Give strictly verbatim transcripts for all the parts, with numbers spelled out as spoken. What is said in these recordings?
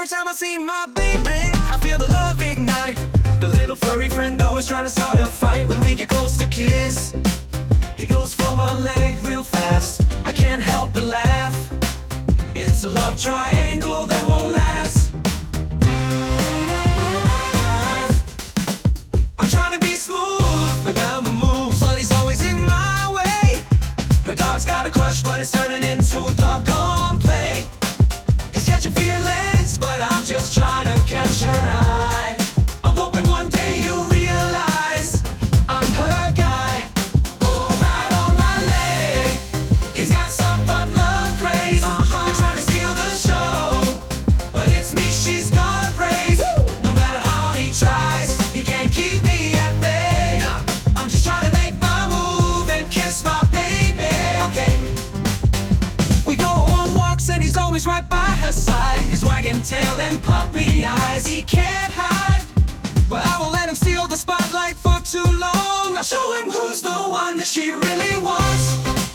time I see my baby, I feel the love ignite. The little furry friend always trying to start a fight. When we get close to kiss, he goes for my leg real fast. I can't help but laugh. It's a love triangle that won't last. I'm trying to be smooth, but now the moves, but he's always in my way. The dog's got a crush, but it's turning into a doggone play. He's catching feelings, but I'm just trying to catch her eye. I'm hoping one day you'll realize I'm her guy. Oh, right on my leg, he's got some fun love craze. Uh-huh. They're trying to steal the show, but it's me she's gonna praise. No matter how he tries, he can't keep me at bay. I'm just trying to make my move and kiss my baby. Okay. We go on walks and he's always right by her side. His wagging tail and puppy eyes, he can't hide. But I won't let him steal the spotlight for too long. I'll show him who's the one that she really wants.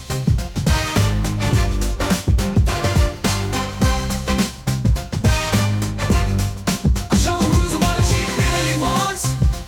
I'll show him who's the one that she really wants.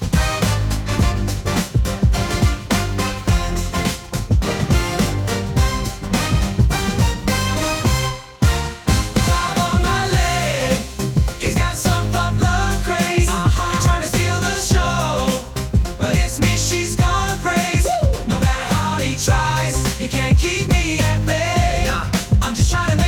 Right on my leg, he's got some fun love craze. Uh-huh. Trying to steal the show, but it's me she's gonna praise. No matter how he tries, he can't keep me at bay. I'm just trying to make